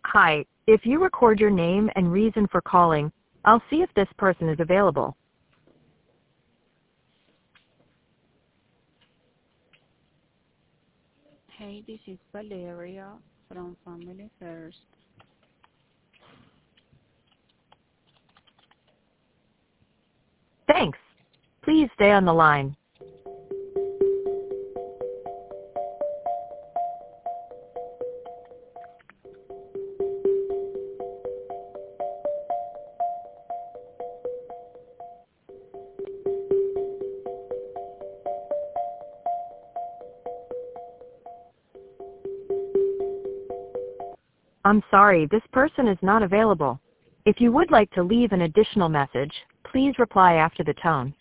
Hi, if you record your name and reason for calling, I'll see if this person is available. Hey, this is Valeria from Family First. Thanks. Please stay on the line. I'm sorry, this person is not available. If you would like to leave an additional message, please reply after the tone.